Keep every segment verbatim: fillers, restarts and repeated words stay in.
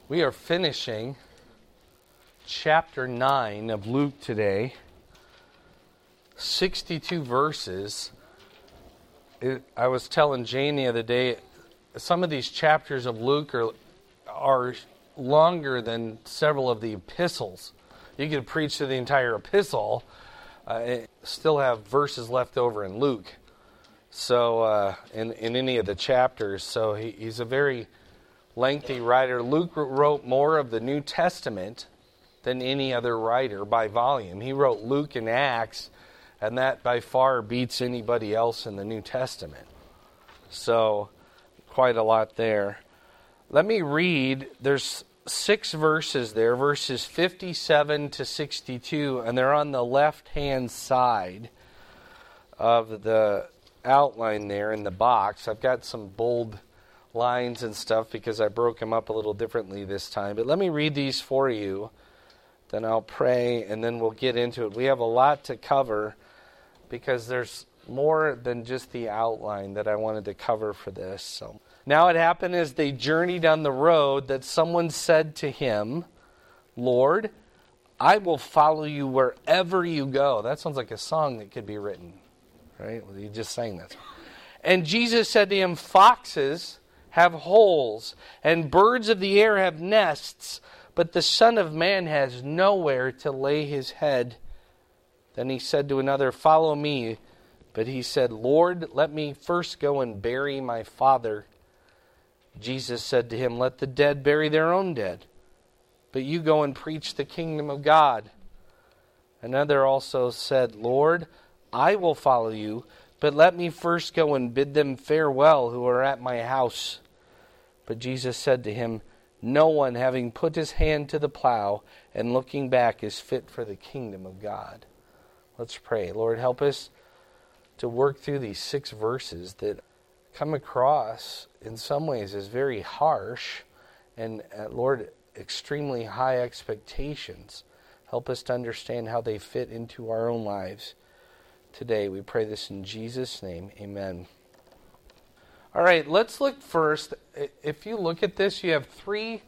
We are finishing chapter nine of Luke today. sixty-two verses. It, I was telling Jane the other day, some of these chapters of Luke are, are longer than several of the epistles. You could preach to the entire epistle, uh, and still have verses left over in Luke. So, uh, in, in any of the chapters. So he, he's a very lengthy writer. Luke wrote more of the New Testament than any other writer by volume. He wrote Luke and Acts, and that by far beats anybody else in the New Testament. So, quite a lot there. Let me read, there's six verses there, verses fifty-seven to sixty-two, and they're on the left-hand side of the outline there in the box. I've got some bold lines and stuff because I broke them up a little differently this time. But let me read these for you, then I'll pray, and then we'll get into it. We have a lot to cover because there's more than just the outline that I wanted to cover for this. So now it happened as they journeyed on the road that someone said to him, "Lord, I will follow you wherever you go." That sounds like a song that could be written, right? Well, you just sang that song. And Jesus said to him, "Foxes have holes, and birds of the air have nests, but the Son of Man has nowhere to lay his head." Then he said to another, "Follow me." But he said, "Lord, let me first go and bury my father." Jesus said to him, "Let the dead bury their own dead, but you go and preach the kingdom of God." Another also said, "Lord, I will follow you, but let me first go and bid them farewell who are at my house." But Jesus said to him, "No one having put his hand to the plow and looking back is fit for the kingdom of God." Let's pray. Lord, help us to work through these six verses that come across in some ways as very harsh and, uh, Lord, extremely high expectations. Help us to understand how they fit into our own lives today. We pray this in Jesus' name. Amen. All right, let's look first. If you look at this, you have three,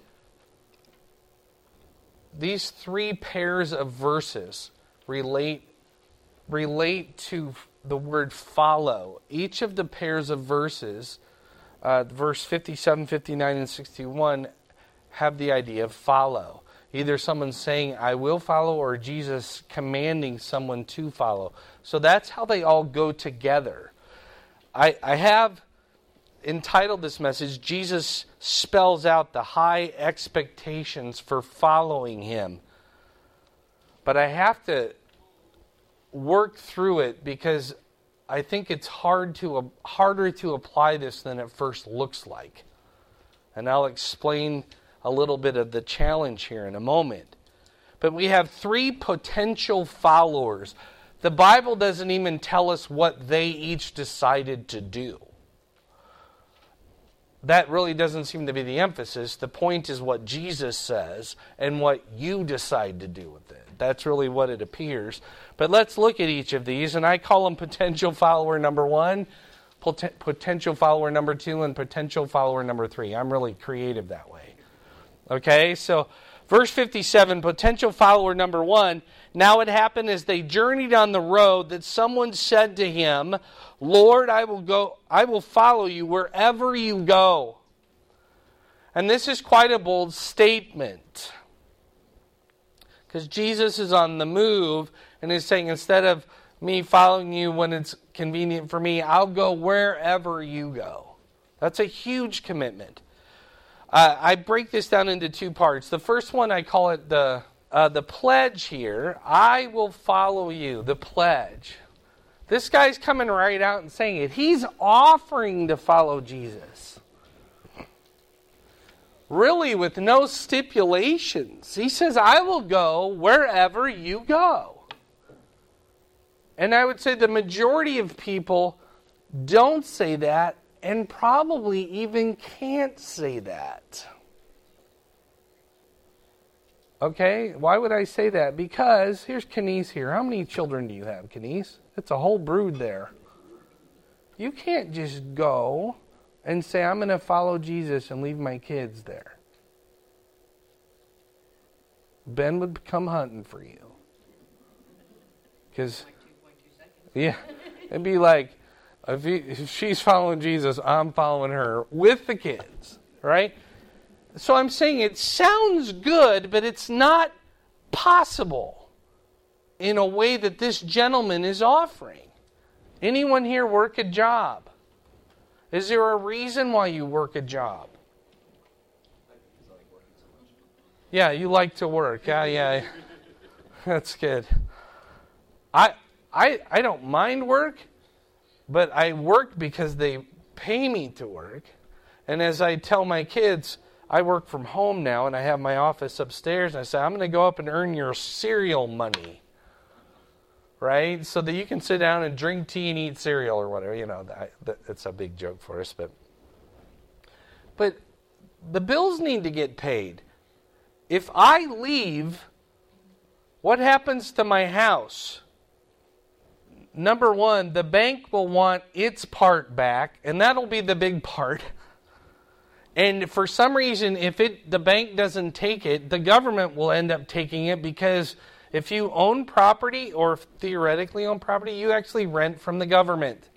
these three pairs of verses relate relate to the word follow. Each of the pairs of verses, uh, verse fifty-seven, fifty-nine, and sixty-one, have the idea of follow. Either someone saying, "I will follow," or Jesus commanding someone to follow. So that's how they all go together. I, I have entitled this message, Jesus spells out the high expectations for following him. But I have to work through it because I think it's hard to uh, harder to apply this than it first looks like. And I'll explain a little bit of the challenge here in a moment. But we have three potential followers. The Bible doesn't even tell us what they each decided to do. That really doesn't seem to be the emphasis. The point is what Jesus says and what you decide to do with it. That's really what it appears. But let's look at each of these, and I call them potential follower number one, pot- potential follower number two, and potential follower number three. I'm really creative that way. Okay, so verse fifty-seven, potential follower number one. Now it happened as they journeyed on the road that someone said to him, "Lord, I will go, I will follow you wherever you go." And this is quite a bold statement, because Jesus is on the move and is saying, instead of me following you when it's convenient for me, I'll go wherever you go. That's a huge commitment. Uh, I break this down into two parts. The first one, I call it the uh, the pledge here. I will follow you, the pledge. This guy's coming right out and saying it. He's offering to follow Jesus. Really, with no stipulations. He says, I will go wherever you go. And I would say the majority of people don't say that and probably even can't say that. Okay, why would I say that? Because, here's Kenise here. How many children do you have, Kenise? It's a whole brood there. You can't just go and say, I'm going to follow Jesus and leave my kids there. Ben would come hunting for you. Because, yeah, it'd be like, if, he, if she's following Jesus, I'm following her with the kids, right? So I'm saying it sounds good, but it's not possible in a way that this gentleman is offering. Anyone here work a job? Is there a reason why you work a job? Yeah, you like to work. Yeah, yeah. That's good. I I I don't mind work, but I work because they pay me to work. And as I tell my kids, I work from home now, and I have my office upstairs, and I say, I'm going to go up and earn your cereal money. Right? So that you can sit down and drink tea and eat cereal or whatever. You know, that, that, that's a big joke for us. But, but the bills need to get paid. If I leave, what happens to my house? Number one, the bank will want its part back, and that'll be the big part. And for some reason, if it the bank doesn't take it, the government will end up taking it, because if you own property or theoretically own property, you actually rent from the government.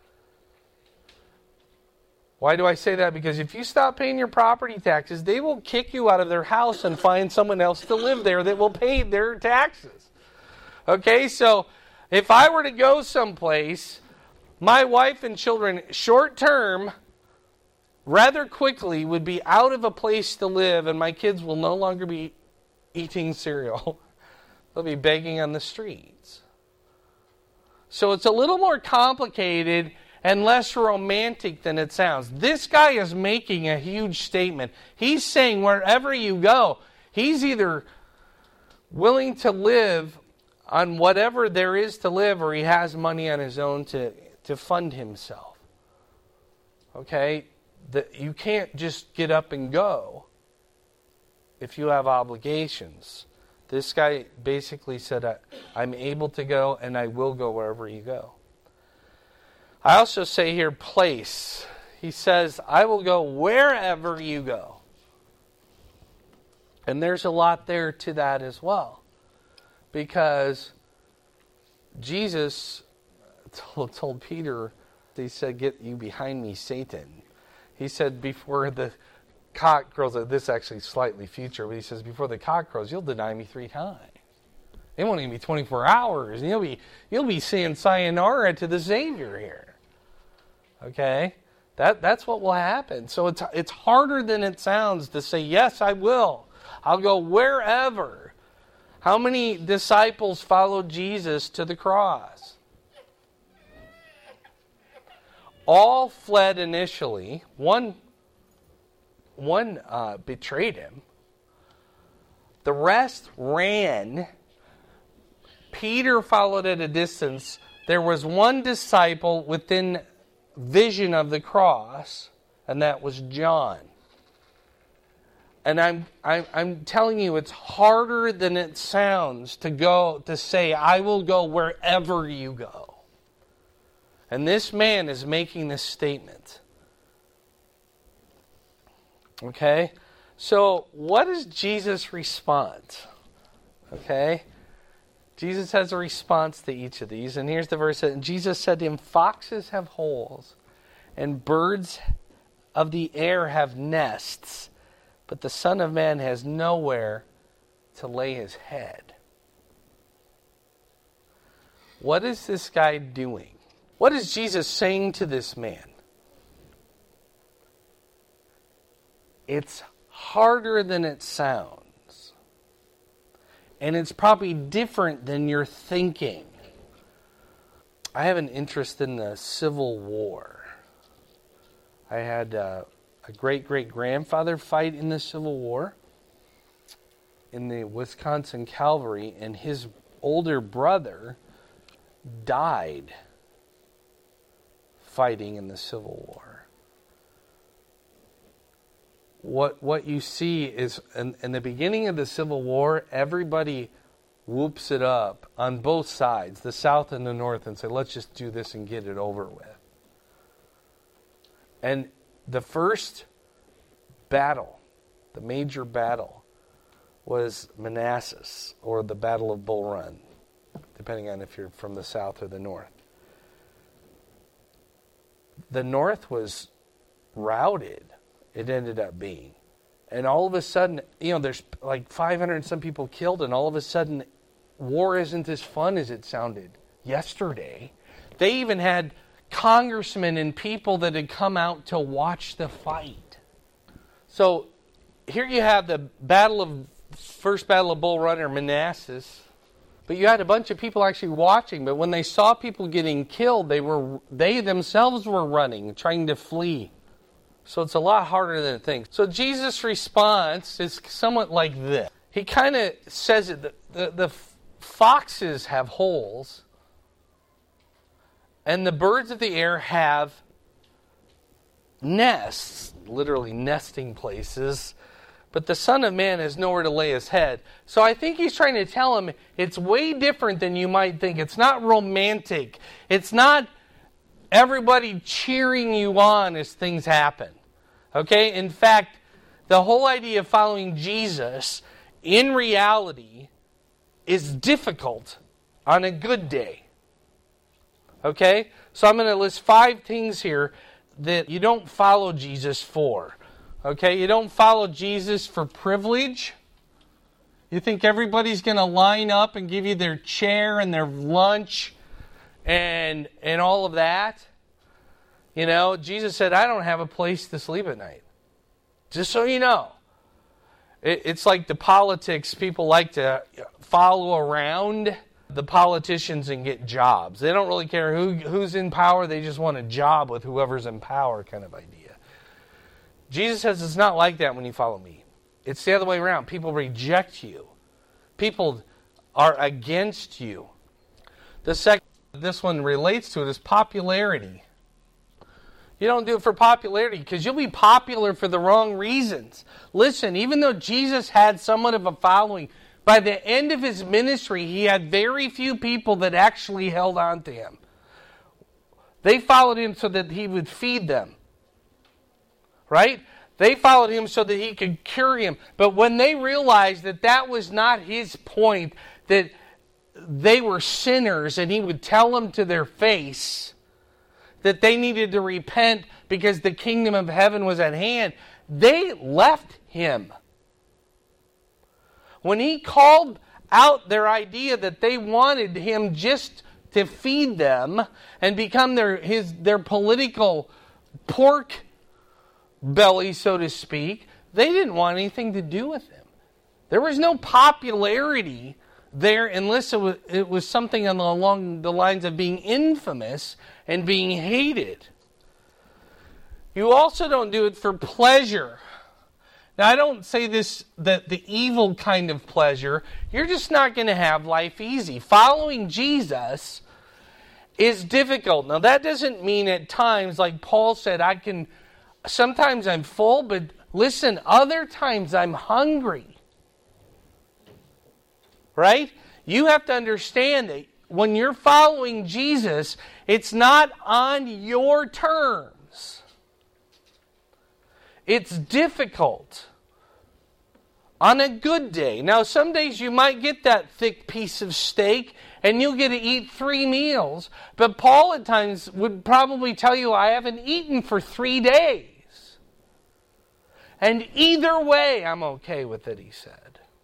Why do I say that? Because if you stop paying your property taxes, they will kick you out of their house and find someone else to live there that will pay their taxes. Okay, so if I were to go someplace, my wife and children, short term, rather quickly would be out of a place to live, and my kids will no longer be eating cereal. They'll be begging on the streets. So it's a little more complicated and less romantic than it sounds. This guy is making a huge statement. He's saying wherever you go, he's either willing to live on whatever there is to live, or he has money on his own to, to fund himself. Okay? The, you can't just get up and go if you have obligations. This guy basically said, I'm able to go, and I will go wherever you go. I also say here, place. He says, I will go wherever you go. And there's a lot there to that as well. Because Jesus told, told Peter, he said, get you behind me, Satan. He said, before the cock crows, this actually slightly future, but he says, before the cock crows, you'll deny me three times. It won't even be twenty-four hours. And you'll be, you'll be saying sayonara to the Savior here. Okay? That, that's what will happen. So it's, it's harder than it sounds to say, yes, I will. I'll go wherever. How many disciples followed Jesus to the cross? All fled initially. One, one uh, betrayed him. The rest ran. Peter followed at a distance. There was one disciple within vision of the cross, and that was John. And I'm, I'm I'm telling you, it's harder than it sounds to go to say, I will go wherever you go. And this man is making this statement. Okay? So, what is Jesus' response? Okay? Jesus has a response to each of these. And here's the verse. And Jesus said to him, foxes have holes, and birds of the air have nests, but the Son of Man has nowhere to lay his head. What is this guy doing? What is Jesus saying to this man? It's harder than it sounds. And it's probably different than you're thinking. I have an interest in the Civil War. I had uh, a great-great-grandfather fight in the Civil War in the Wisconsin Cavalry, and his older brother died fighting in the Civil War. What what you see is, in, in the beginning of the Civil War, everybody whoops it up on both sides, the South and the North, and say, let's just do this and get it over with. And the first battle, the major battle, was Manassas, or the Battle of Bull Run, depending on if you're from the south or the north. The north was routed, it ended up being. And all of a sudden, you know, there's like five hundred and some people killed, and all of a sudden, war isn't as fun as it sounded yesterday. They even had congressmen and people that had come out to watch the fight. So here you have the battle of first battle of Bull Run, or Manassas, but you had a bunch of people actually watching. But when they saw people getting killed, they were they themselves were running, trying to flee. So it's a lot harder than it thinks. So Jesus' response is somewhat like this. He kind of says it. The, the, the foxes have holes, and the birds of the air have nests, literally nesting places, but the Son of Man has nowhere to lay his head. So I think he's trying to tell him it's way different than you might think. It's not romantic. It's not everybody cheering you on as things happen. Okay? In fact, the whole idea of following Jesus, in reality, is difficult on a good day. Okay? So I'm going to list five things here that you don't follow Jesus for. Okay? You don't follow Jesus for privilege. You think everybody's going to line up and give you their chair and their lunch and and all of that. You know, Jesus said, I don't have a place to sleep at night. Just so you know. It, it's like the politics, people like to follow around the politicians and get jobs. They don't really care who who's in power. They just want a job with whoever's in power kind of idea. Jesus says it's not like that when you follow me. It's the other way around. People reject you. People are against you. The second, this one relates to it, is popularity. You don't do it for popularity because you'll be popular for the wrong reasons. Listen, even though Jesus had somewhat of a following, by the end of his ministry, he had very few people that actually held on to him. They followed him so that he would feed them. Right? They followed him so that he could cure him. But when they realized that that was not his point, that they were sinners and he would tell them to their face that they needed to repent because the kingdom of heaven was at hand, they left him. When he called out their idea that they wanted him just to feed them and become their his their political pork belly, so to speak, they didn't want anything to do with him. There was no popularity there unless it was, it was something along the lines of being infamous and being hated. You also don't do it for pleasure. Now, I don't say this, that the evil kind of pleasure. You're just not going to have life easy. Following Jesus is difficult. Now, that doesn't mean at times, like Paul said, I can, sometimes I'm full, but listen, other times I'm hungry. Right? You have to understand that when you're following Jesus, it's not on your terms. It's difficult on a good day. Now, some days you might get that thick piece of steak and you'll get to eat three meals. But Paul at times would probably tell you, I haven't eaten for three days. And either way, I'm okay with it, he said.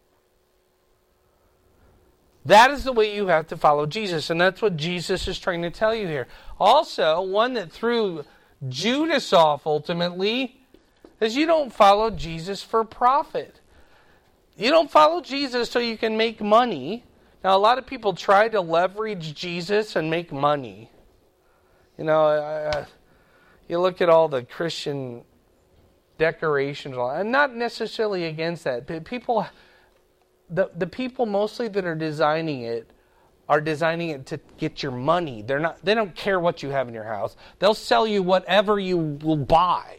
That is the way you have to follow Jesus. And that's what Jesus is trying to tell you here. Also, one that threw Judas off ultimately is you don't follow Jesus for profit. You don't follow Jesus so you can make money. Now, a lot of people try to leverage Jesus and make money. You know, uh, you look at all the Christian decorations. I'm not necessarily against that. But people... The the people mostly that are designing it are designing it to get your money. They're not. They don't care what you have in your house. They'll sell you whatever you will buy.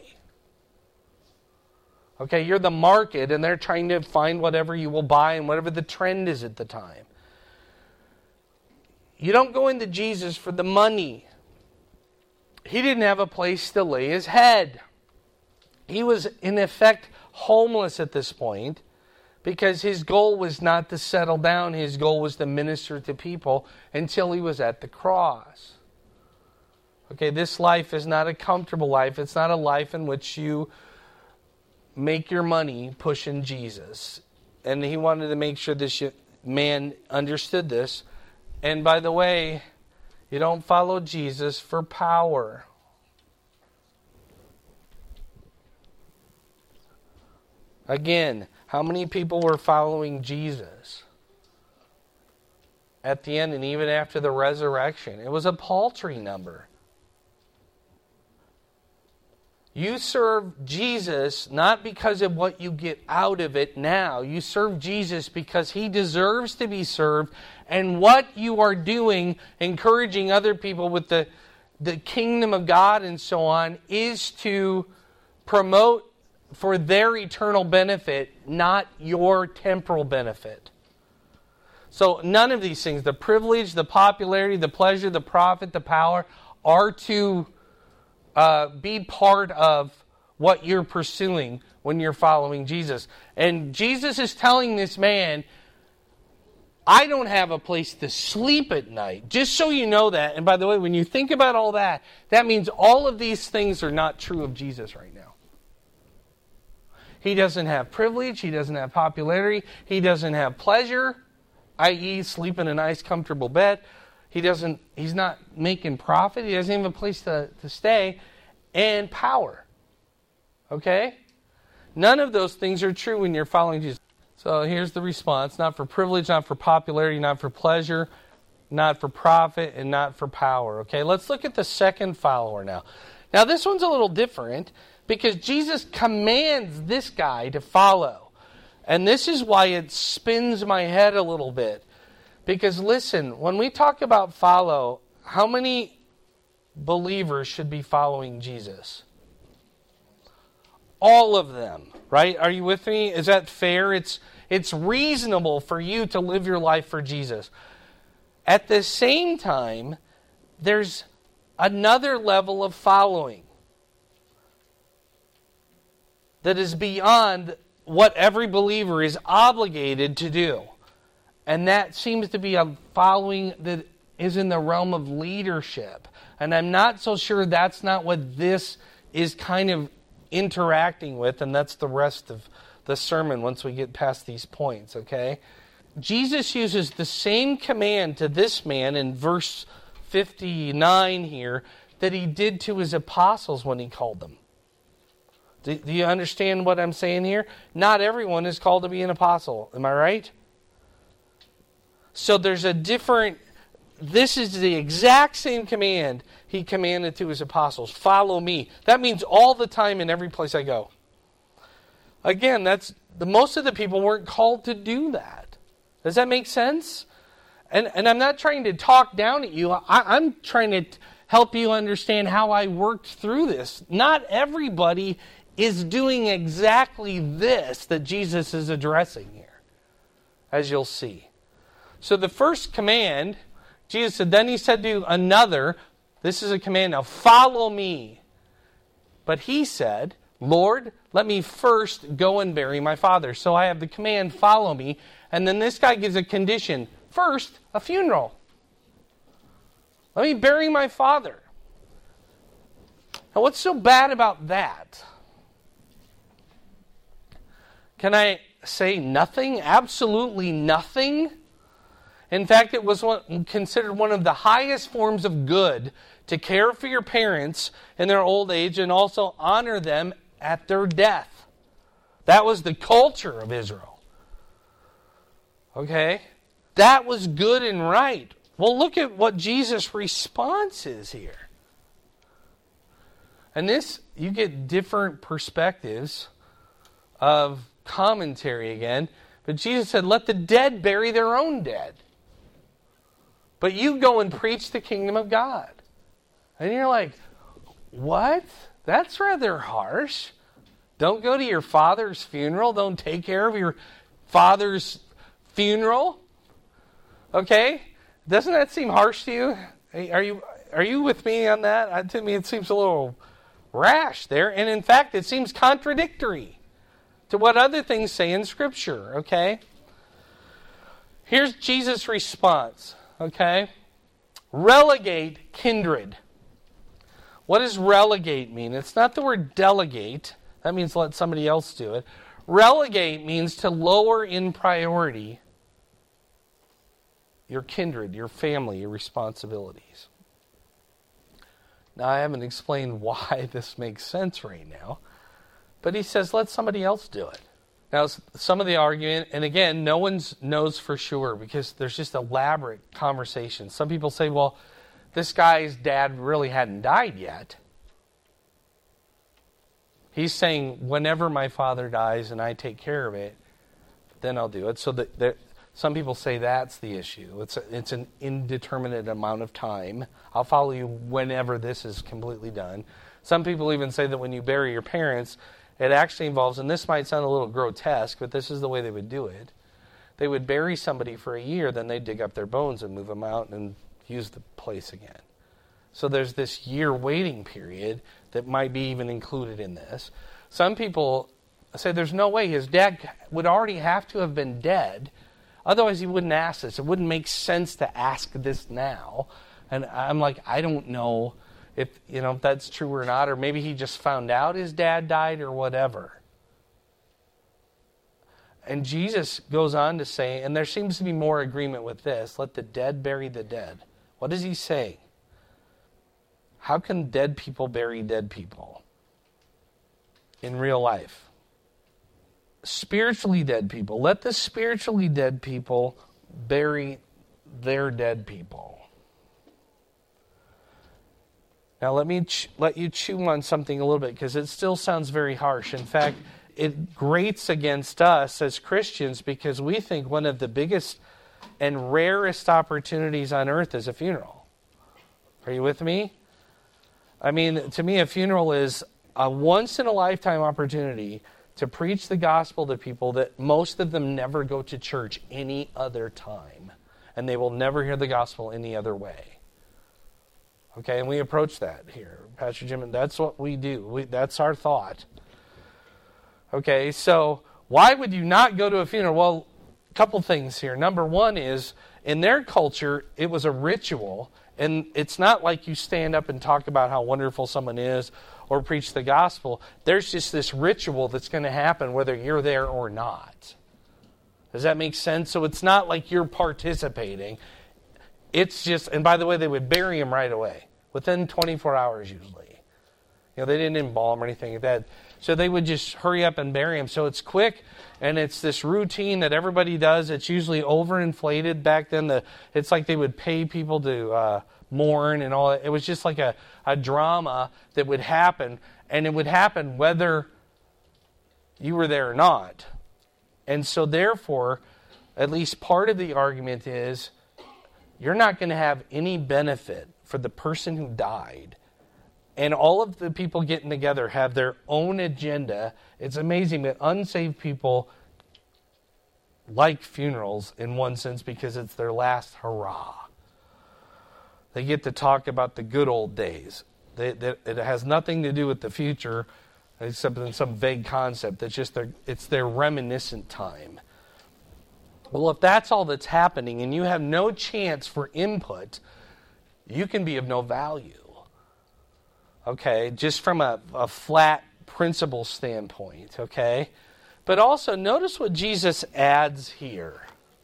Okay, you're the market, and they're trying to find whatever you will buy and whatever the trend is at the time. You don't go into Jesus for the money. He didn't have a place to lay his head. He was, in effect, homeless at this point. because his goal was not to settle down. His goal was to minister to people until he was at the cross. Okay, this life is not a comfortable life. It's not a life in which you make your money pushing Jesus. And he wanted to make sure this man understood this. And by the way, you don't follow Jesus for power. Again, how many people were following Jesus at the end and even after the resurrection? It was a paltry number. You serve Jesus not because of what you get out of it now. You serve Jesus because he deserves to be served. And what you are doing, encouraging other people with the, the kingdom of God and so on, is to promote for their eternal benefit, not your temporal benefit. So none of these things, the privilege, the popularity, the pleasure, the profit, the power, are to uh, be part of what you're pursuing when you're following Jesus. And Jesus is telling this man, I don't have a place to sleep at night. Just so you know that. And by the way, when you think about all that, that means all of these things are not true of Jesus right now. He doesn't have privilege. He doesn't have popularity. He doesn't have pleasure, that is sleep in a nice, comfortable bed. He doesn't, he's not making profit. He doesn't even have a place to, to stay. And power. Okay? None of those things are true when you're following Jesus. So here's the response. Not for privilege, not for popularity, not for pleasure, not for profit, and not for power. Okay, let's look at the second follower now. Now this one's a little different because Jesus commands this guy to follow. And this is why it spins my head a little bit. Because listen, when we talk about follow, how many believers should be following Jesus? All of them, right? Are you with me? Is that fair? It's it's reasonable for you to live your life for Jesus. At the same time, there's another level of following that is beyond what every believer is obligated to do. And that seems to be a following that is in the realm of leadership. And I'm not so sure that's not what this is kind of interacting with, and that's the rest of the sermon once we get past these points, okay? Jesus uses the same command to this man in verse fifty-nine here that he did to his apostles when he called them. Do, do you understand what I'm saying here? Not everyone is called to be an apostle, am I right? So there's a different, this is the exact same command he commanded to his apostles. Follow me. That means all the time in every place I go. Again, that's the most of the people weren't called to do that. Does that make sense? And and I'm not trying to talk down at you. I, I'm trying to help you understand how I worked through this. Not everybody is doing exactly this that Jesus is addressing here, as you'll see. So the first command, Jesus said, then he said to another, this is a command now, follow me. But he said, Lord, let me first go and bury my father. So I have the command, follow me. And then this guy gives a condition. First, a funeral. Let me bury my father. Now what's so bad about that? Can I say nothing? Absolutely nothing? In fact, it was one, considered one of the highest forms of good to care for your parents in their old age and also honor them at their death. That was the culture of Israel. Okay? That was good and right. Well, look at what Jesus' response is here. And this, you get different perspectives of commentary again. But Jesus said, let the dead bury their own dead. But you go and preach the kingdom of God. And you're like, what? That's rather harsh. Don't go to your father's funeral. Don't take care of your father's funeral. Okay? Doesn't that seem harsh to you? Are you are you with me on that? To me, it seems a little rash there. And in fact, it seems contradictory to what other things say in Scripture, okay? Here's Jesus' response, okay? Relegate kindred. What does relegate mean? It's not the word delegate. That means let somebody else do it. Relegate means to lower in priority your kindred, your family, your responsibilities. Now, I haven't explained why this makes sense right now, but he says, let somebody else do it. Now, some of the argument, and again, no one knows for sure because there's just elaborate conversations. Some people say, well, this guy's dad really hadn't died yet. He's saying, whenever my father dies and I take care of it, then I'll do it. So that there, some people say that's the issue. It's a, it's an indeterminate amount of time. I'll follow you whenever this is completely done. Some people even say that when you bury your parents, it actually involves, and this might sound a little grotesque, but this is the way they would do it. They would bury somebody for a year, then they'd dig up their bones and move them out and use the place again. So there's this year waiting period that might be even included in this. Some people say there's no way his dad would already have to have been dead. Otherwise he wouldn't ask this. It wouldn't make sense to ask this now. And I'm like, I don't know if, you know, if that's true or not. Or maybe he just found out his dad died or whatever. And Jesus goes on to say, and there seems to be more agreement with this, let the dead bury the dead. What does he say? How can dead people bury dead people in real life? Spiritually dead people. Let the spiritually dead people bury their dead people. Now let me ch- let you chew on something a little bit because it still sounds very harsh. In fact, it grates against us as Christians because we think one of the biggest and rarest opportunities on earth is a funeral. Are you with me? I mean, to me, a funeral is a once-in-a-lifetime opportunity to preach the gospel to people that most of them never go to church any other time. And they will never hear the gospel any other way. Okay, and we approach that here. Pastor Jim, and that's what we do. We, that's our thought. Okay, so why would you not go to a funeral? Well, a couple things here. Number one is, in their culture, it was a ritual. And it's not like you stand up and talk about how wonderful someone is or preach the gospel. There's just this ritual that's going to happen whether you're there or not. Does that make sense? So it's not like you're participating. It's just, and by the way, they would bury him right away, within twenty-four hours usually. You know, they didn't embalm or anything like that. So they would just hurry up and bury him. So it's quick, and it's this routine that everybody does. It's usually overinflated. Back then, the it's like they would pay people to uh, mourn and all that. It was just like a, a drama that would happen, and it would happen whether you were there or not. And so therefore, at least part of the argument is, you're not going to have any benefit for the person who died. And all of the people getting together have their own agenda. It's amazing that unsaved people like funerals in one sense because it's their last hurrah. They get to talk about the good old days. They, they, it has nothing to do with the future except in some vague concept. It's just their, it's their reminiscent time. Well, if that's all that's happening and you have no chance for input, you can be of no value. Okay, just from a, a flat principle standpoint, okay? But also, notice what Jesus adds here.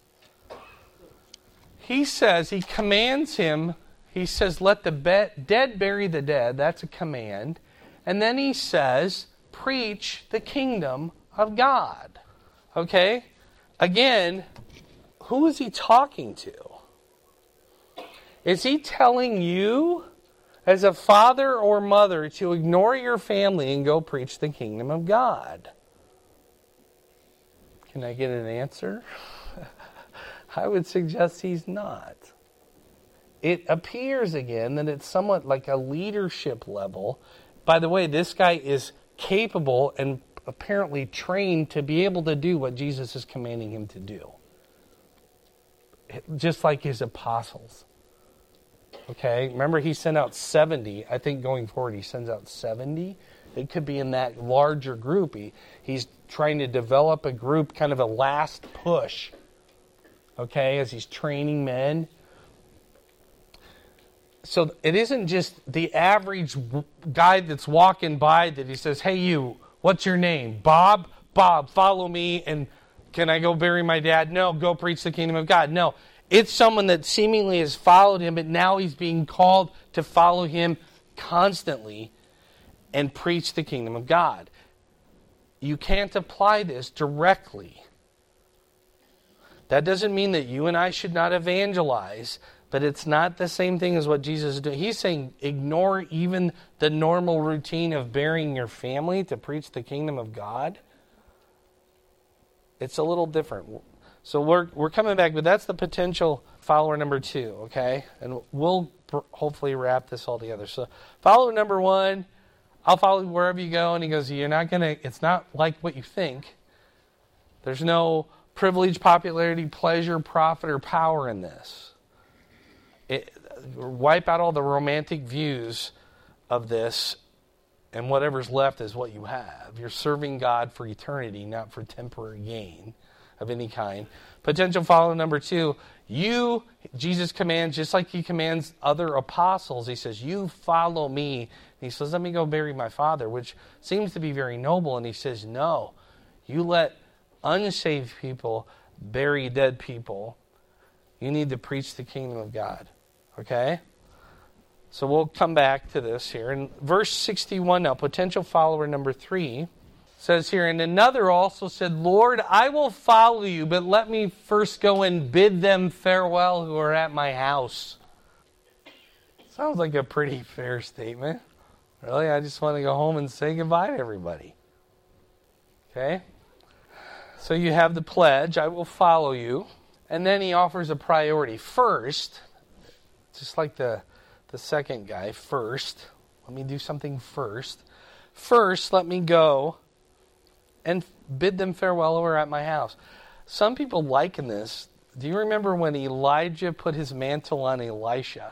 He says, he commands him, he says, let the be- dead bury the dead. That's a command. And then he says, preach the kingdom of God. Okay? Again, who is he talking to? Is he telling you, as a father or mother, to ignore your family and go preach the kingdom of God? Can I get an answer? I would suggest he's not. It appears again that it's somewhat like a leadership level. By the way, this guy is capable and apparently trained to be able to do what Jesus is commanding him to do. Just like his apostles. Okay, remember he sent out seventy. I think going forward he sends out seventy. It could be in that larger group. He, he's trying to develop a group, kind of a last push, okay, as he's training men. So it isn't just the average guy that's walking by that he says, hey, you, what's your name? Bob? Bob, follow me, and can I go bury my dad? No, go preach the kingdom of God. No, it's someone that seemingly has followed him, but now he's being called to follow him constantly and preach the kingdom of God. You can't apply this directly. That doesn't mean that you and I should not evangelize, but it's not the same thing as what Jesus is doing. He's saying ignore even the normal routine of burying your family to preach the kingdom of God. It's a little different. So we're we're coming back, but that's the potential follower number two, okay? And we'll hopefully wrap this all together. So follower number one, I'll follow you wherever you go. And he goes, you're not going to, it's not like what you think. There's no privilege, popularity, pleasure, profit, or power in this. It, wipe out all the romantic views of this, and whatever's left is what you have. You're serving God for eternity, not for temporary gain of any kind. Potential follower number two, you, Jesus commands, just like he commands other apostles, he says, you follow me. And he says, let me go bury my father, which seems to be very noble. And he says, no, you let unsaved people bury dead people. You need to preach the kingdom of God. Okay? So we'll come back to this here. In verse sixty-one now, potential follower number three says here, and another also said, Lord, I will follow you, but let me first go and bid them farewell who are at my house. Sounds like a pretty fair statement. Really, I just want to go home and say goodbye to everybody. Okay? So you have the pledge, I will follow you. And then he offers a priority. First, just like the, the second guy, first, let me do something first. First, let me go and bid them farewell who are at my house. Some people liken this. Do you remember when Elijah put his mantle on Elisha?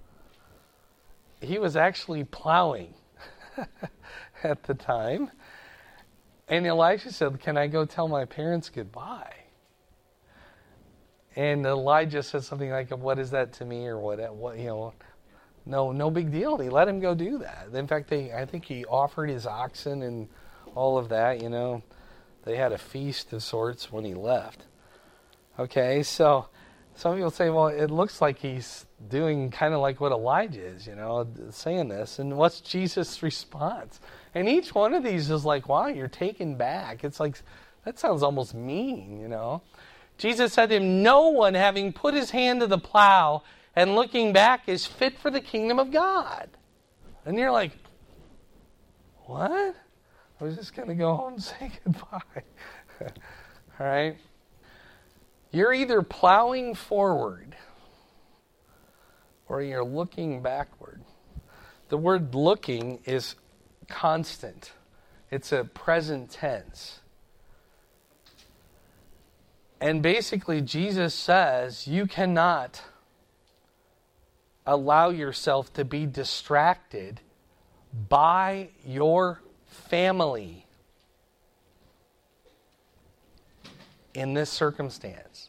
He was actually plowing at the time. And Elisha said, can I go tell my parents goodbye? And Elijah said something like, what is that to me? Or what, what you know, no, no big deal. He let him go do that. In fact, they, I think he offered his oxen and all of that, you know. They had a feast of sorts when he left. Okay, so some people say, well, it looks like he's doing kind of like what Elijah is, you know, saying this. And what's Jesus' response? And each one of these is like, wow, you're taken back. It's like, that sounds almost mean, you know. Jesus said to him, no one having put his hand to the plow and looking back is fit for the kingdom of God. And you're like, what? I was just going to go home and say goodbye. All right? You're either plowing forward or you're looking backward. The word looking is constant. It's a present tense. And basically, Jesus says you cannot allow yourself to be distracted by your family in this circumstance.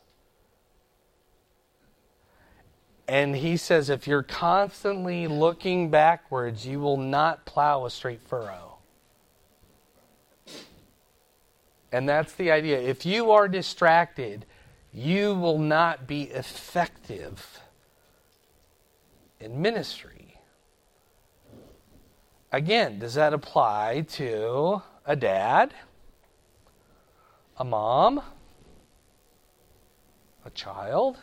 And he says if you're constantly looking backwards, you will not plow a straight furrow. And that's the idea. If you are distracted, you will not be effective in ministry. Again, does that apply to a dad, a mom, a child?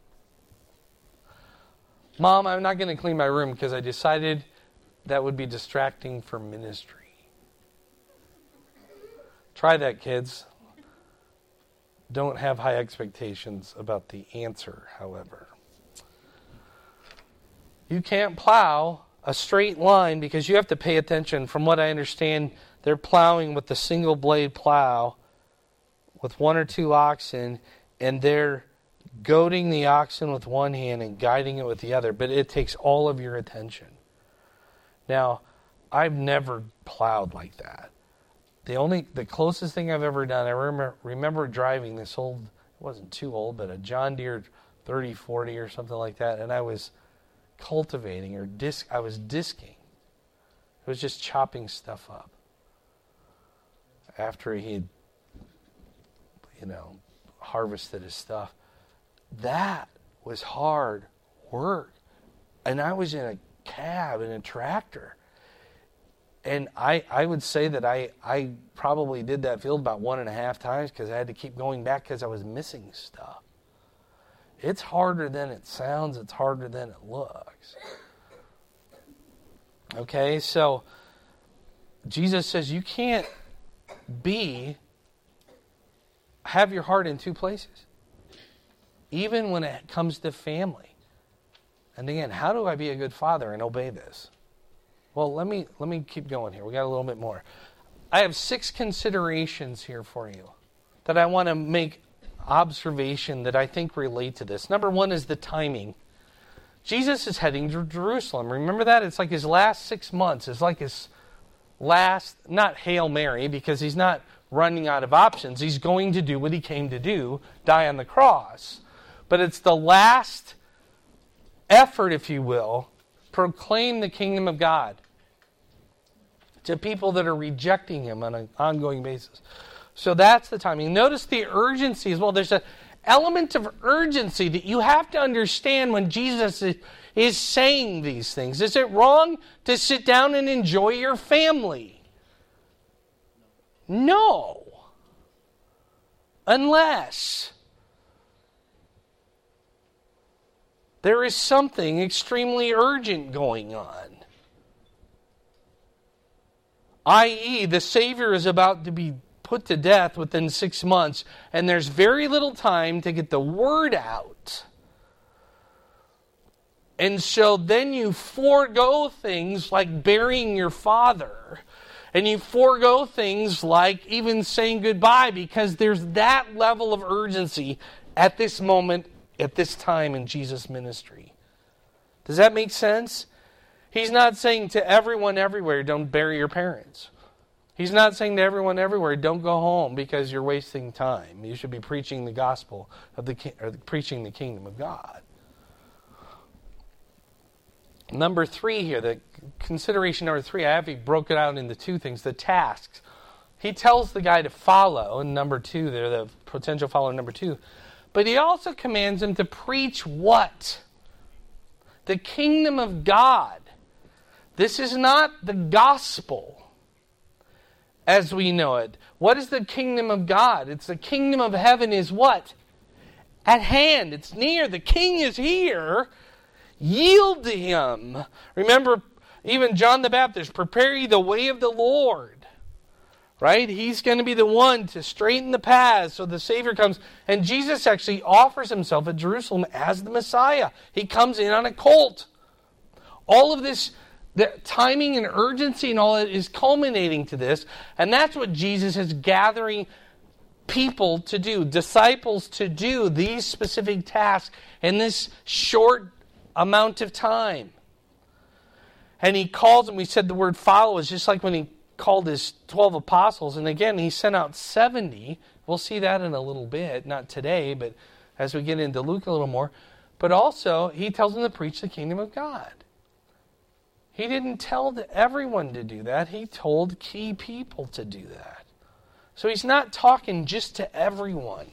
Mom, I'm not going to clean my room because I decided that would be distracting for ministry. Try that, kids. Don't have high expectations about the answer, however. You can't plow a straight line because you have to pay attention. From what I understand, they're plowing with the single blade plow with one or two oxen, and they're goading the oxen with one hand and guiding it with the other, but it takes all of your attention. Now, I've never plowed like that. The only, the closest thing I've ever done, I remember, remember driving this old, it wasn't too old, but a John Deere thirty forty or something like that, and I was cultivating or disc, I was disking. It was just chopping stuff up. After he'd, you know, harvested his stuff. That was hard work. And I was in a cab, in a tractor. And I, I would say that I, I probably did that field about one and a half times because I had to keep going back because I was missing stuff. It's harder than it sounds. It's harder than it looks. Okay, so Jesus says you can't be, have your heart in two places. Even when it comes to family. And again, how do I be a good father and obey this? Well, let me let me keep going here. We got a little bit more. I have six considerations here for you that I want to make observation that I think relate to this. Number one is the timing. Jesus is heading to Jerusalem. Remember that? It's like his last six months. It's like his last, not Hail Mary, because he's not running out of options. He's going to do what he came to do, die on the cross. But it's the last effort, if you will, proclaim the kingdom of God to people that are rejecting him on an ongoing basis. So that's the timing. Notice the urgency as well. There's an element of urgency that you have to understand when Jesus is, is saying these things. Is it wrong to sit down and enjoy your family? No. Unless there is something extremely urgent going on. that is, the Savior is about to be put to death within six months, and there's very little time to get the word out. And so then you forego things like burying your father, and you forego things like even saying goodbye, because there's that level of urgency at this moment, at this time in Jesus' ministry. Does that make sense? He's not saying to everyone everywhere, don't bury your parents. He's not saying to everyone everywhere, don't go home because you're wasting time. You should be preaching the gospel of the or preaching the kingdom of God. Number three here, the consideration number three, I have broken it out into two things, the tasks. He tells the guy to follow, and number two there, the potential follower number two. But he also commands him to preach what? The kingdom of God. This is not the gospel as we know it. What is the kingdom of God? It's the kingdom of heaven is what? At hand. It's near. The king is here. Yield to him. Remember, even John the Baptist, prepare ye the way of the Lord. Right? He's going to be the one to straighten the path so the Savior comes. And Jesus actually offers himself at Jerusalem as the Messiah. He comes in on a colt. All of this, the timing and urgency and all that is culminating to this. And that's what Jesus is gathering people to do, disciples to do these specific tasks in this short amount of time. And he calls them, we said the word follow is just like when he called his twelve apostles, and again he sent out seventy. We'll see that in a little bit, not today, but as we get into Luke a little more. But also he tells them to preach the kingdom of God. He didn't tell everyone to do that. He told key people to do that. So he's not talking just to everyone.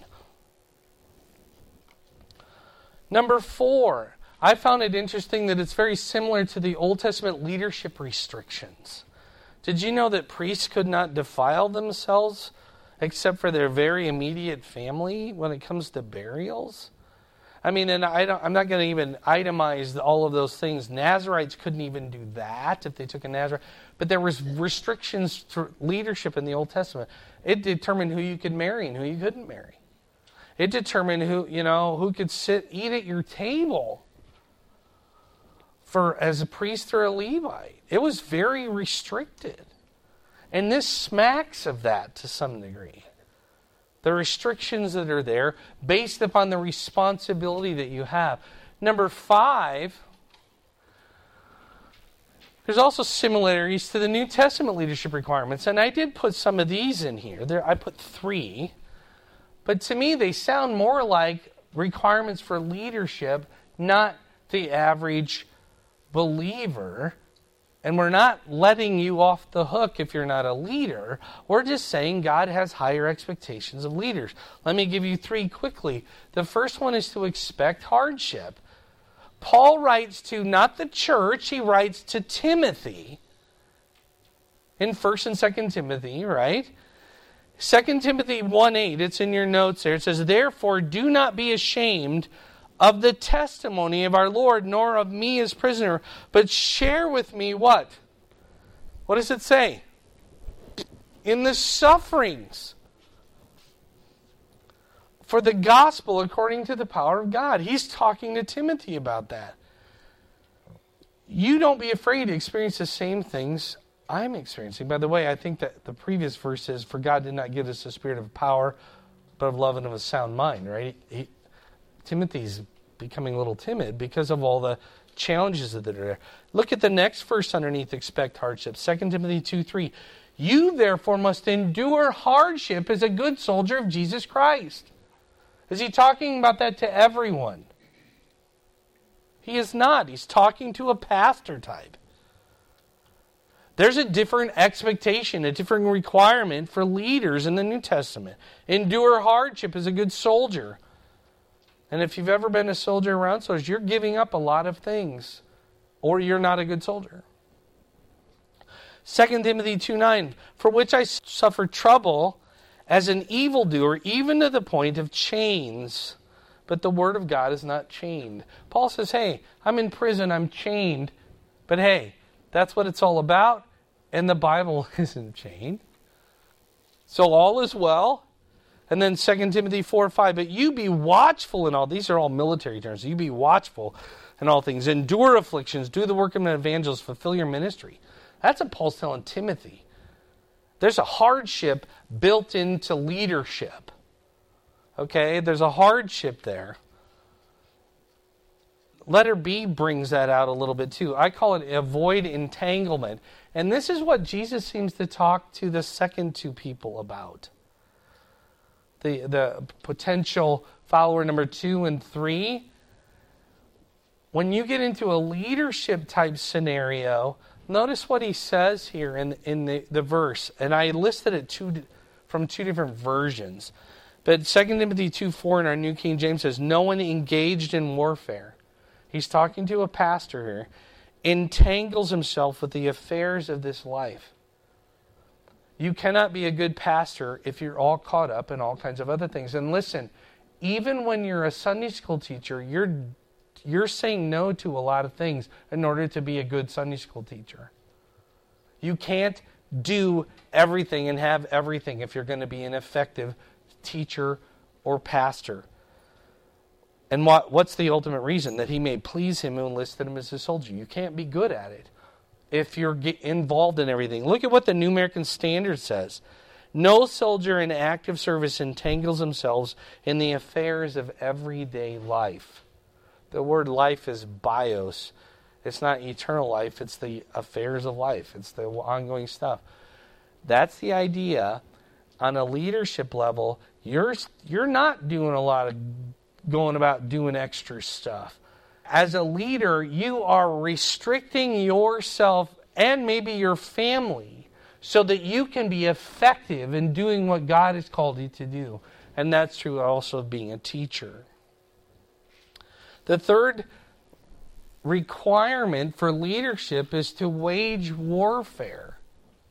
Number four, I found it interesting that it's very similar to the Old Testament leadership restrictions. Did you know that priests could not defile themselves except for their very immediate family when it comes to burials? I mean, and I don't, I'm not going to even itemize all of those things. Nazarites couldn't even do that if they took a Nazarite. But there was restrictions to leadership in the Old Testament. It determined who you could marry and who you couldn't marry. It determined who, you know, who could sit, eat at your table for as a priest or a Levite. It was very restricted. And this smacks of that to some degree. The restrictions that are there based upon the responsibility that you have. Number five, There's also similarities to the New Testament leadership requirements, and I did put some of these in here. There, I put three, but to me they sound more like requirements for leadership, not the average believer. And we're not letting you off the hook if you're not a leader. We're just saying God has higher expectations of leaders. Let me give you three quickly. The first one is to expect hardship. Paul writes to not the church, he writes to Timothy in First and Second Timothy, right? Second Timothy one eight, it's in your notes there. It says, "Therefore do not be ashamed of the testimony of our Lord, nor of me as prisoner, but share with me" what? What does it say? "In the sufferings for the gospel according to the power of God." He's talking to Timothy about that. You don't be afraid to experience the same things I'm experiencing. By the way, I think that the previous verse says, "For God did not give us a spirit of power, but of love and of a sound mind," right? He, Timothy's becoming a little timid because of all the challenges that are there. Look at the next verse underneath expect hardship. Second Timothy two three. "You therefore must endure hardship as a good soldier of Jesus Christ." Is he talking about that to everyone? He is not. He's talking to a pastor type. There's a different expectation, a different requirement for leaders in the New Testament. Endure hardship as a good soldier. And if you've ever been a soldier around soldiers, you're giving up a lot of things, or you're not a good soldier. Second Timothy two nine, "For which I suffer trouble as an evildoer, even to the point of chains. But the word of God is not chained." Paul says, hey, I'm in prison, I'm chained. But hey, that's what it's all about. And the Bible isn't chained. So all is well. And then Second Timothy four five, "But you be watchful in all," these are all military terms, "you be watchful in all things, endure afflictions, do the work of an evangelist, fulfill your ministry." That's what Paul's telling Timothy. There's a hardship built into leadership. Okay, there's a hardship there. Letter B brings that out a little bit too. I call it avoid entanglement. And this is what Jesus seems to talk to the second two people about. The, the potential follower number two and three. When you get into a leadership type scenario, notice what he says here in, in the, the verse. And I listed it two, from two different versions. But Second Timothy two four in our New King James says, "No one engaged in warfare," he's talking to a pastor here, "entangles himself with the affairs of this life." You cannot be a good pastor if you're all caught up in all kinds of other things. And listen, even when you're a Sunday school teacher, you're you're saying no to a lot of things in order to be a good Sunday school teacher. You can't do everything and have everything if you're going to be an effective teacher or pastor. And what what's the ultimate reason? That he may please him who enlisted him as a soldier. You can't be good at it if you're get involved in everything. Look at what the New American Standard says. "No soldier in active service entangles themselves in the affairs of everyday life." The word life is bios. It's not eternal life. It's the affairs of life. It's the ongoing stuff. That's the idea. On a leadership level, you're you're not doing a lot of going about doing extra stuff. As a leader, you are restricting yourself and maybe your family so that you can be effective in doing what God has called you to do. And that's true also of being a teacher. The third requirement for leadership is to wage warfare.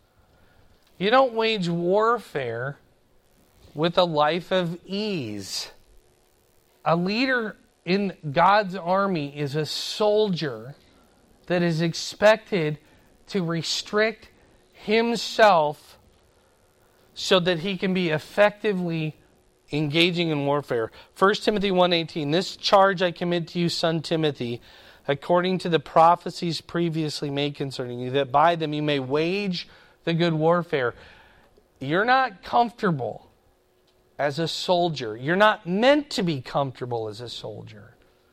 You don't wage warfare with a life of ease. A leader in God's army is a soldier that is expected to restrict himself so that he can be effectively engaging in warfare. First Timothy one eighteen, "This charge I commit to you, son Timothy, according to the prophecies previously made concerning you, that by them you may wage the good warfare." You're not comfortable as a soldier. You're not meant to be comfortable as a soldier.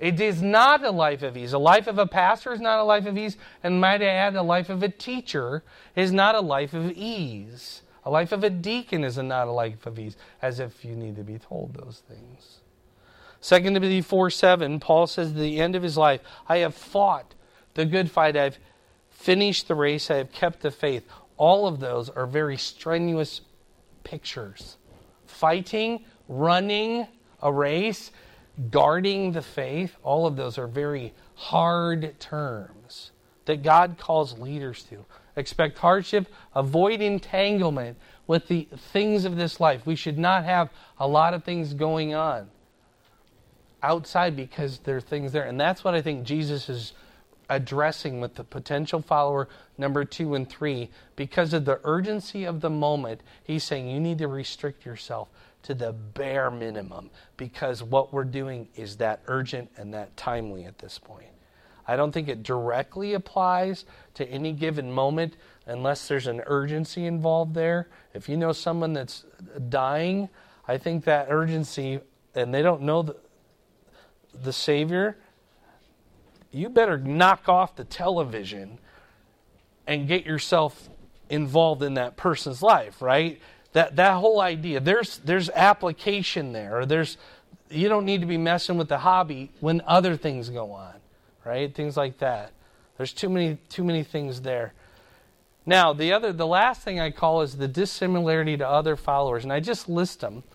It is not a life of ease. A life of a pastor is not a life of ease. And might I add, a life of a teacher is not a life of ease. A life of a deacon is not a life of ease. As if you need to be told those things. Second Timothy four seven, Paul says at the end of his life, I have fought the good fight. I've finished the race. I have kept the faith. All of those are very strenuous pictures. Fighting, running a race, guarding the faith, all of those are very hard terms that God calls leaders to. Expect hardship, avoid entanglement with the things of this life. We should not have a lot of things going on outside because there are things there. And that's what I think Jesus is addressing with the potential follower number two and three. Because of the urgency of the moment, he's saying you need to restrict yourself to the bare minimum, because what we're doing is that urgent and that timely at this point. I don't think it directly applies to any given moment unless there's an urgency involved there. If you know someone that's dying, I think that urgency, and they don't know the, the Savior, you better knock off the television and get yourself involved in that person's life, right? That that whole idea, there's there's application there. Or there's you don't need to be messing with the hobby when other things go on, right? Things like that. There's too many too many things there. Now, the other the last thing I call is the dissimilarity to other followers, and I just list them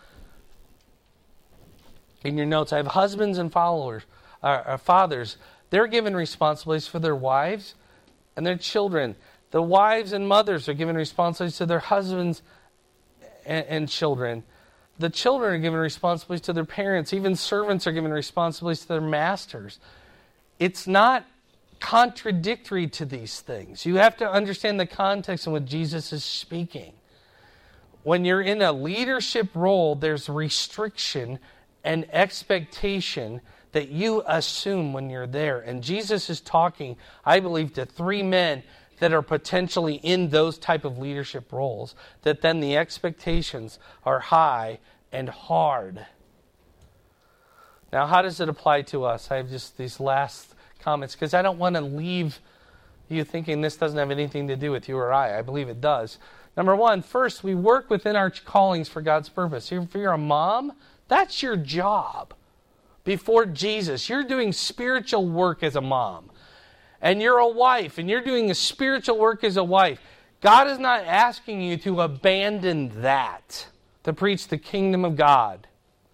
in your notes. I have husbands and followers, uh, uh, fathers. They're given responsibilities for their wives and their children. The wives and mothers are given responsibilities to their husbands and, and children. The children are given responsibilities to their parents. Even servants are given responsibilities to their masters. It's not contradictory to these things. You have to understand the context in which Jesus is speaking. When you're in a leadership role, there's restriction and expectation that you assume when you're there. And Jesus is talking, I believe, to three men that are potentially in those type of leadership roles, that then the expectations are high and hard. Now, how does it apply to us? I have just these last comments, because I don't want to leave you thinking this doesn't have anything to do with you or I. I believe it does. Number one, first, we work within our callings for God's purpose. If you're a mom, that's your job. Before Jesus, you're doing spiritual work as a mom. And you're a wife, and you're doing a spiritual work as a wife. God is not asking you to abandon that to preach the kingdom of God.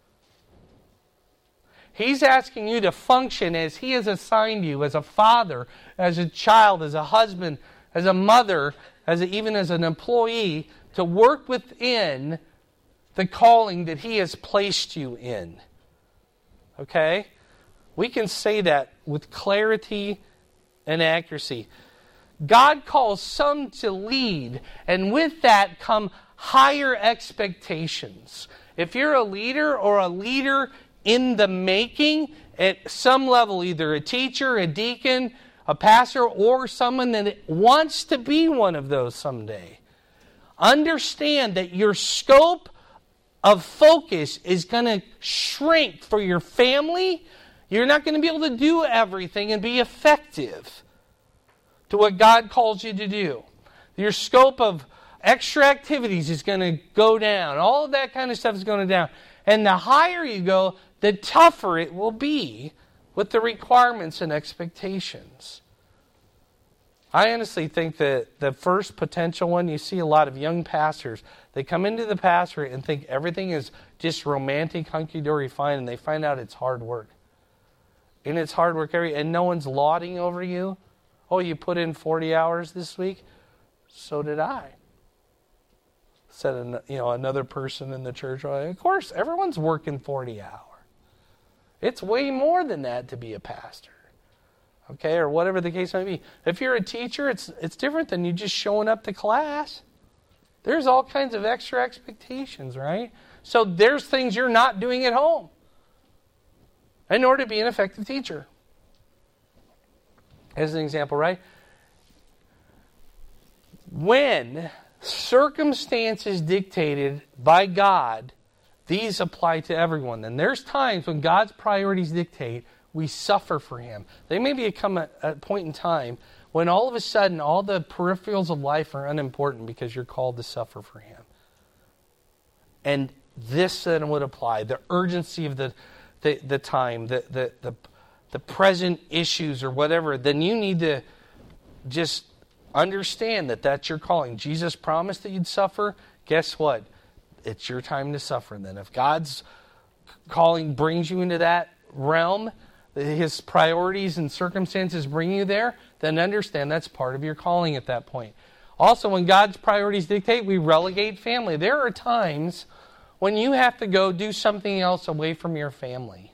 He's asking you to function as He has assigned you, as a father, as a child, as a husband, as a mother, as a, even as an employee, to work within the calling that He has placed you in. Okay? We can say that with clarity and accuracy. God calls some to lead, and with that come higher expectations. If you're a leader or a leader in the making, at some level, either a teacher, a deacon, a pastor, or someone that wants to be one of those someday, understand that your scope of focus is going to shrink for your family. You're not going to be able to do everything and be effective to what God calls you to do. Your scope of extra activities is going to go down. All of that kind of stuff is going to down. And the higher you go, the tougher it will be with the requirements and expectations. I honestly think that the first potential one, you see a lot of young pastors, they come into the pastorate and think everything is just romantic, hunky-dory fine, and they find out it's hard work. And it's hard work every, and no one's lauding over you. Oh, you put in forty hours this week? So did I. Said you know another person in the church, of course, everyone's working forty hours. It's way more than that to be a pastor. Okay, or whatever the case may be. If you're a teacher, it's it's different than you just showing up to class. There's all kinds of extra expectations, right? So there's things you're not doing at home in order to be an effective teacher. As an example, right? When circumstances dictated by God, these apply to everyone. And there's times when God's priorities dictate we suffer for Him. There may be a, come a, a point in time when all of a sudden all the peripherals of life are unimportant because you're called to suffer for Him. And this then would apply. The urgency of the the, the time, the, the, the, the present issues or whatever, then you need to just understand that that's your calling. Jesus promised that you'd suffer. Guess what? It's your time to suffer then. If God's calling brings you into that realm, His priorities and circumstances bring you there, then understand that's part of your calling at that point. Also, when God's priorities dictate, we relegate family. There are times when you have to go do something else away from your family.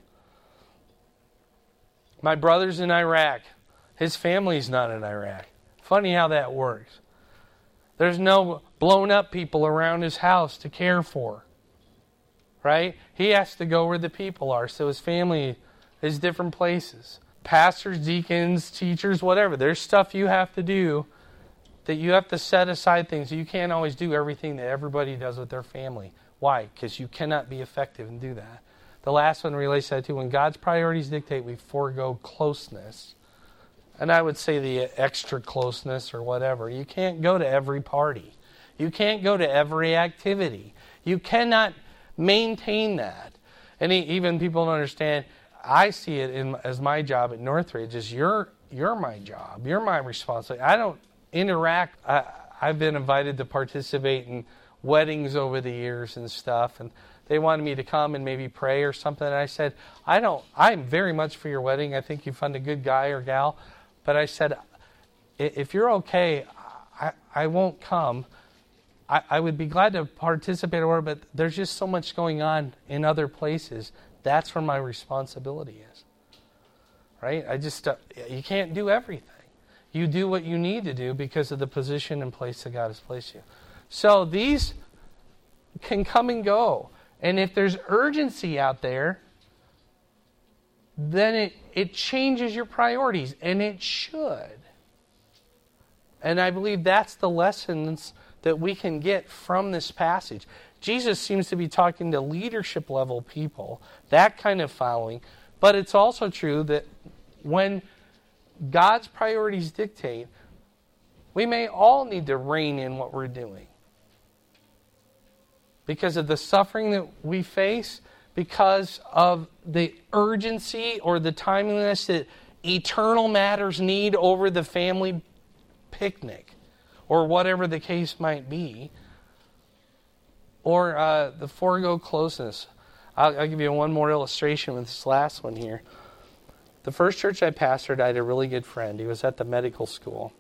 My brother's in Iraq. His family's not in Iraq. Funny how that works. There's no blown up people around his house to care for. Right? He has to go where the people are. So his family is different places. Pastors, deacons, teachers, whatever. There's stuff you have to do that you have to set aside things. You can't always do everything that everybody does with their family. Why? Because you cannot be effective and do that. The last one relates to that too. When God's priorities dictate, we forego closeness. And I would say the extra closeness or whatever. You can't go to every party. You can't go to every activity. You cannot maintain that. And even people don't understand, I see it in, as my job at Northridge is you're, you're my job. You're my responsibility. I don't interact. I, I've been invited to participate in weddings over the years and stuff, and they wanted me to come and maybe pray or something, and I said, I don't, I'm very much for your wedding. I think you found a good guy or gal, but I said, if you're okay, I, I won't come. I, I would be glad to participate, or but there's just so much going on in other places. That's where my responsibility is, right? I just, uh, you can't do everything. You do what you need to do because of the position and place that God has placed you. So these can come and go. And if there's urgency out there, then it, it changes your priorities. And it should. And I believe that's the lessons that we can get from this passage. Jesus seems to be talking to leadership level people, that kind of following. But it's also true that when God's priorities dictate, we may all need to rein in what we're doing. Because of the suffering that we face, because of the urgency or the timeliness that eternal matters need over the family picnic, or whatever the case might be, or uh, the forego closeness. I'll, I'll give you one more illustration with this last one here. The first church I pastored, I had a really good friend. He was at the medical school.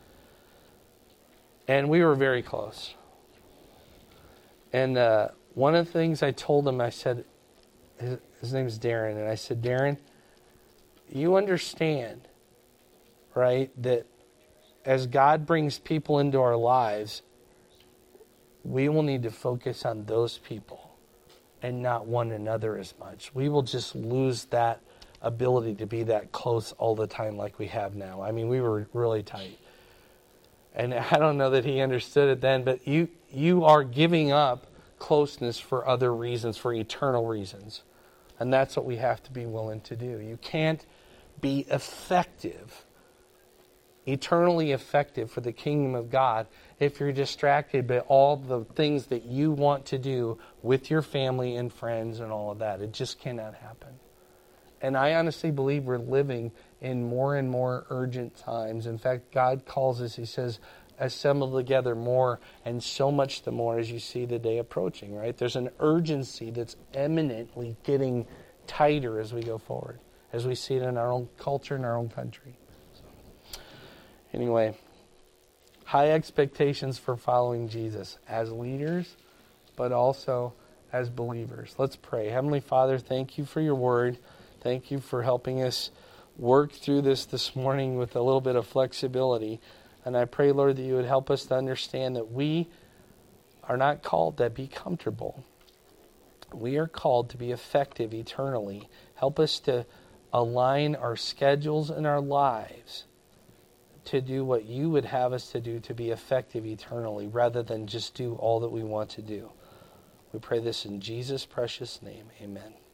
And we were very close. And uh, one of the things I told him, I said, his, his name's Darren, and I said, Darren, you understand, right, that as God brings people into our lives, we will need to focus on those people and not one another as much. We will just lose that ability to be that close all the time like we have now. I mean, we were really tight. And I don't know that he understood it then, but you you are giving up closeness for other reasons, for eternal reasons. And that's what we have to be willing to do. You can't be effective, eternally effective for the kingdom of God if you're distracted by all the things that you want to do with your family and friends and all of that. It just cannot happen. And I honestly believe we're living in more and more urgent times. In fact, God calls us, He says, assemble together more, and so much the more as you see the day approaching, right? There's an urgency that's eminently getting tighter as we go forward, as we see it in our own culture and our own country. So, anyway, high expectations for following Jesus as leaders, but also as believers. Let's pray. Heavenly Father, thank you for your word. Thank you for helping us work through this this morning with a little bit of flexibility. And I pray, Lord, that you would help us to understand that we are not called to be comfortable. We are called to be effective eternally. Help us to align our schedules and our lives to do what you would have us to do to be effective eternally, rather than just do all that we want to do. We pray this in Jesus' precious name. Amen.